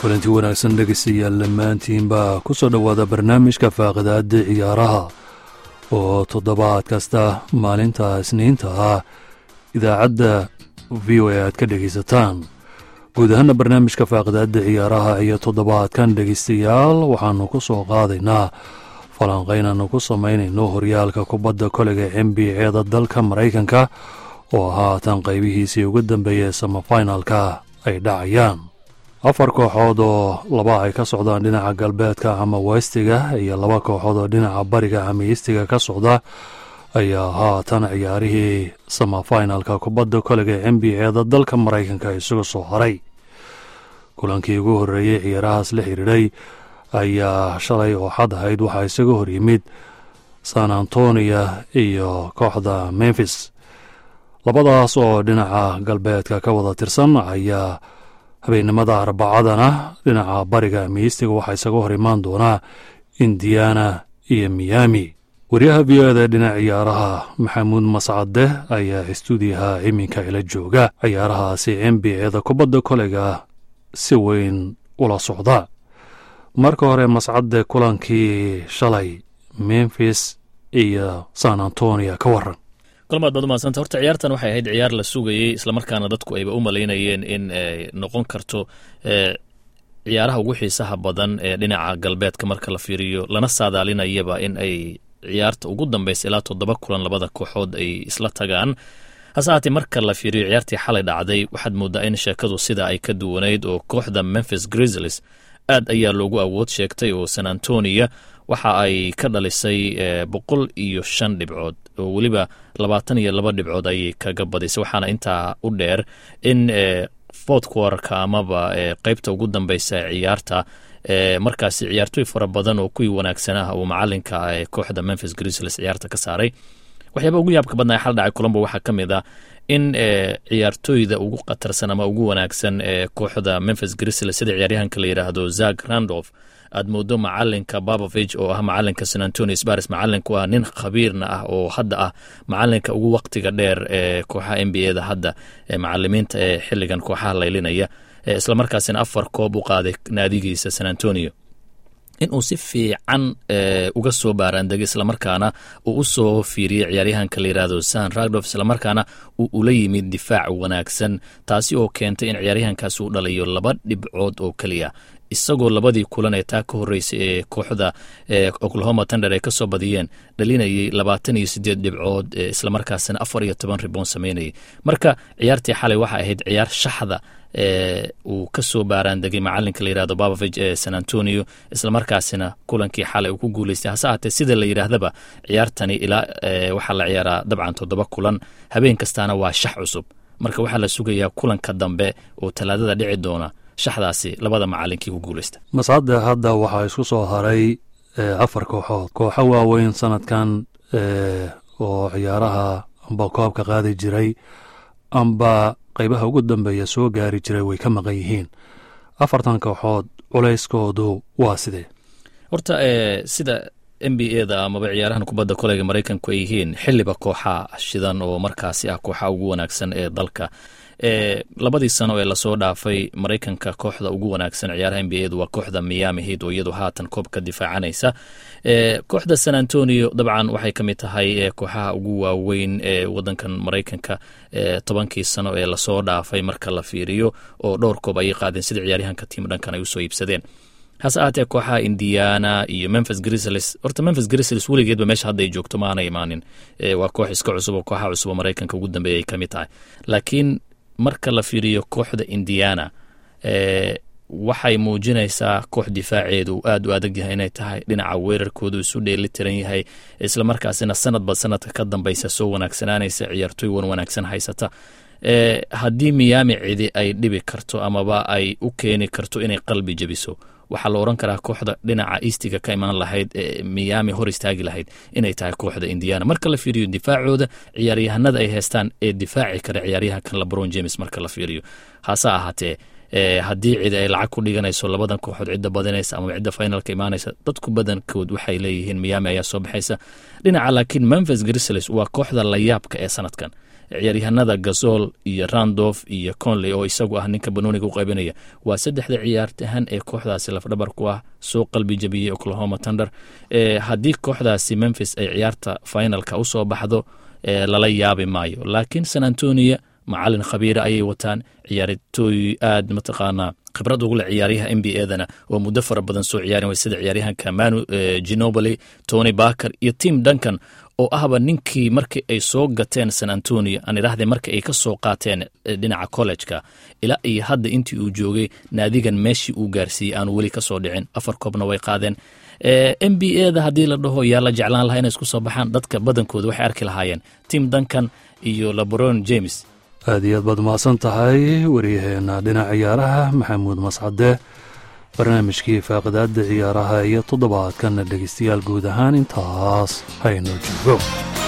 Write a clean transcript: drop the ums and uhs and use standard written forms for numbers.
kulanti wanaagsan dhegeystayaal dhammaantiinba ku soo dhowaada barnaamijka faaqidaada ciyaaraha oo toddobaad kasta maalinta isniinta ah idaacadda v o a aad ka dhegaysataan. guud ahaana barnaamijka faaqidaada ciyaaraha iyo toddobaadkan dhegeystayaal waxaanu ku soo qaadaynaa falanqaynaanu ku samaynayno horyaalka kubadda koleyga NBA-da dalka Maraykanka oo haatan qaybihiisii ugu dambeeyay semifinalka ay dhacayaan. 4 kooxood oo 2 ay ka socdaan dhinaca galbeedka ama westiga iyo 2 kooxood oo dhinaca bariga ama eastiga ka socda ayaa haatan ciyaarihii semifinalka kubadda koleyga NBA-da dalka Maraykanka isugu soo haray. kulankii ugu horreeyay ciyaarahaas la xiriiray ayaa shalay oo xad ahayd waxaa isaga hor yimid San Antonio iyo kooxda Memphis. labadaas oo dhinaca galbeedka ka wada tirsan ayaa habeenimada Arbacadana dhinaca bariga miistiga waxaa isaga hor imaan doonaa Indiana iyo Miami. wariyaha V-O-da dhinaca ciyaaraha Maxamuud Mascade ayaa istuudiyaha iminka ila jooga ciyaarahaasi NBA-da kubadda koleyga si weyn ula socda. marka hore Mascade, kulankii shalay Memphis iyo San Antonio ka waran. kulmaad baad umahadsanta. horta ciyaartan waxay ahayd ciyaar la sugayey islamarkaana dadku ayba u malaynayeen in ay noqon karto ciyaaraha ugu xiisaha badan ee dhinaca galbeedka marka la fiiriyo, lana saadaalinayaba in ay ciyaarta ugu dambaysa ilaa 7 kulan labada kooxood ay isla tagaan. hase haatee marka la fiiriyo ciyaartii xalay dhacday waxaad moodaa in sheekadu sida ay ka duwanayd oo kooxda Memphis Grizzlies aad ayaa loogu awood sheegtay oo San Antonio waxa ay ka dhalisay 105 dhibcood oo weliba 22 dhibcood ayay kaga badisay. waxaana intaa u dheer in fourth quarter amaba qaybta ugu dambaysa ciyaarta markaasi ciyaartoy fara badan oo kuwii wanaagsanaa uu macalinka kooxda Memphis Grizzlies ciyaarta ka saaray. waxyaaba ugu yaabka badnaa xal dhacay kulanba waxaa ka mid ah in ciyaartoyda ugu qatarsan ama ugu wanaagsan kooxda Memphis Grizzlies sida ciyaaryahanka la yiraahdo Zach Randolph aad moodo macalinka Popovich oo ah macalinka San Antonio Spurs macalinku ah nin khabiirna ah oo hadda ah macalinka ugu waqtiga dheer kooxaha NBA-da hadda macalimiinta xilligan kooxaha laylinaya isla markaasina 4 koob u qaaday naadigiisa San Antonio inuu si fiican uga soo baaraandegay islamarkaana uu u soo fiiriyey ciyaaryahanka la yiraahdo San Randolph islamarkaana uu ula yimid difaac wanaagsan, taasi oo keentay in ciyaaryahankaas uu dhaliyo 2 dhibcood oo kaliya isagoo labadii kulan ee taa ka horeysay ee kooxda Oklahoma Thunder ay ka soo badiyeen dhalinayay 28 dhibcood islamarkaasina 14 riboon sameynayay. marka ciyaartii xalay waxa ahayd ciyaar shaxda uu ka soo baaraandegay macalinka la yiraahdo Popovich ee San Antonio islamarkaasina kulankii xalay uu ku guuleystay. hase haatee sida la yiraahdaba ciyaartani ilaa waxaa la ciyaaraa dabcan 7 kulan habeen kastaana waa shax cusub, marka waxaa la sugayaa kulanka dambe oo talaadada dhici doona shaxdaasi labada macalinkii ku guuleysta. Mascade, hadda waxaa isku soo haray 4 kooxood, kooxo waaweyn sanadkan oo ciyaaraha amba koobka qaadi jiray amba qaybaha ugu dambeeya soo gaari jiray way ka maqan yihiin. 4 kooxood culayskoodu waa sidee? horta sida NBA-da amaba ciyaarahan kubadda koleyga Maraykanku ay yihiin xilliba kooxa shidan oo markaasi ah kooxa ugu wanaagsan ee dalka. labadii sano ee lasoo dhaafay Maraykanka kooxda ugu wanaagsan ciyaaraha NBA-da waa kooxda Miami Heat oo iyadu haatan koobka difaacanaysa. kooxda San Antonio dabcan waxay ka mid tahay kooxaha ugu waaweyn ee wadankan Maraykanka 10 sano ee lasoo dhaafay marka la fiiriyo oo dhowr koob ay qaadeen sida ciyaaryahanka team dhankan ay u soo iibsadeen. hase ahaatee kooxaha Indiana iyo Memphis Grizzlies, horta Memphis Grizzlies weligeedba meesha hadda ay joogto maana imaanin, waa koox iska cusub oo kooxaha cusub oo Maraykanka ugu dambeeyay ka mid tahay. laakiin marka la fiiriyo kooxda Indiana waxay muujinaysaa koox difaaceedu aad u adag yahay inay tahay, dhinaca weerarkoodu isu dheeli tiran yahay islamarkaasina sanadba sanadka ka dambaysa soo wanaagsanaanaysa, ciyaartoy wanaagsan haysata. haddii Miami cidi ay dhibi karto amaba ay u keeni karto inay qalbi jabiso, waxaa la oran karaa kooxda dhinaca eastiga ka imaan lahayd Miami hor istaagi lahayd inay tahay kooxda Indiana. marka la fiiriyo difaacooda ciyaaryahanada ay haystaan ee difaaci kara ciyaaryahanka LeBron James marka la fiiriyo. hase ahaatee haddii cid ay lacag ku dhiganayso labadan kooxood cidda badinaysa ama cidda finalka imaanaysa, dadku badankood waxay leeyihiin Miami ayaa soo baxaysa dhinaca. laakiin Memphis Grizzlies waa kooxda la yaabka ee sanadkan ciyaaryahanada Gasol iyo Randolph iyo Conley oo isagu ah ninka banooniga u qaybinaya waa saddexda ciyaartahan ee kooxdaasi lafdhabar ku ah soo qalbi jabiyay Oklahoma Thunder haddii kooxdaasi Memphis ay ciyaarta finalka u soo baxdo lala yaabi maayo laakiin San Antonio macallin khabiir ayay wataan ciyaartooy aad mataqaana khibrad ugu leh ciyaaraha NBA-dana oo muddo fara badan soo ciyaareen way sida ciyaaryahanka Manu Ginobili, Tony Parker iyo Tim Duncan oo ahba ninkii markii ay soo gateen San Antonio aan iraahday markii ay ka soo qaateen dhinaca college-ka ilaa iyo hadda intii uu joogay naadigan meeshii uu gaarsiiyay aan weli ka soo dhicin 4 koobna way qaadeen NBA-da haddii la dhaho yaa la jeclaan lahaa inay isku soo baxaan dadka badankooda waxay arki lahaayeen Tim Duncan iyo LeBron James aad iyo aad baad mahadsan tahay waryaheena dhinaca ciyaaraha maxamuud mascade barnaamijkii faaqidaada ciyaaraha iyo toddobaadkan dhegeystayaal guud ahaan intaas haynoo joogo